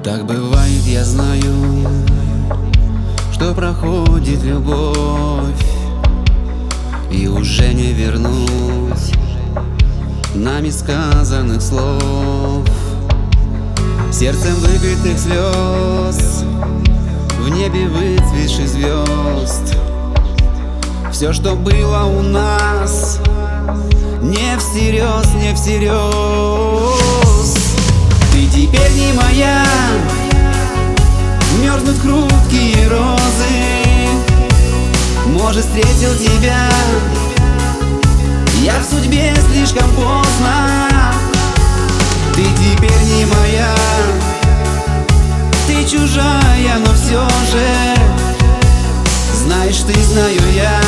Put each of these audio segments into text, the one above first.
Так бывает, я знаю, что проходит любовь, и уже не вернуть нами сказанных слов. Сердцем выбитых слез, в небе выцветших звезд. Все, что было у нас, не всерьез, не всерьез. Ты теперь не моя, мерзнут хрупкие розы. Может, встретил тебя я в судьбе слишком поздно. Ты теперь не моя, ты чужая, но все же знаешь ты, знаю я,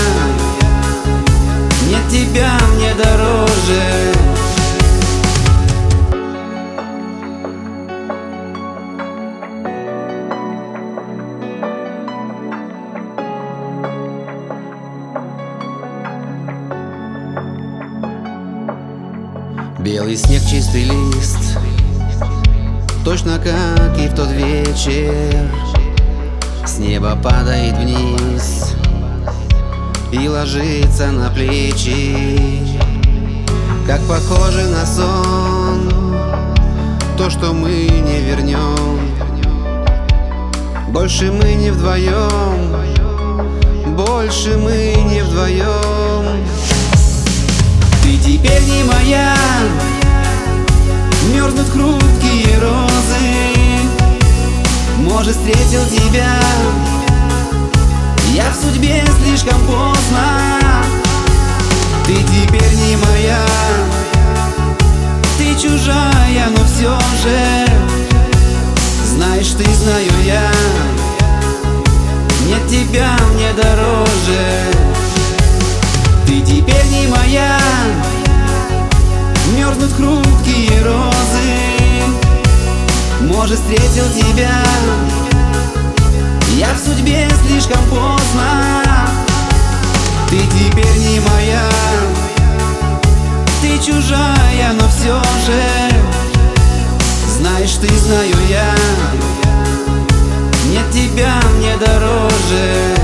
нет тебя мне дороже. Белый снег, чистый лист, точно как и в тот вечер. С неба падает вниз и ложится на плечи. Как похоже на сон, то, что мы не вернем. Больше мы не вдвоем, больше мы не вдвоем. Ты теперь не моя, мерзнут хрупкие розы. Может, встретил тебя я в судьбе слишком поздно. Ты теперь не моя, ты чужая, но все же знаешь ты, знаю я, нет тебя мне дороже. Ты теперь не моя, мерзнут хрупкие розы. Может, встретил тебя я в судьбе слишком поздно. Ты теперь не моя, ты чужая, но все же знаешь ты, знаю я, нет тебя мне дороже.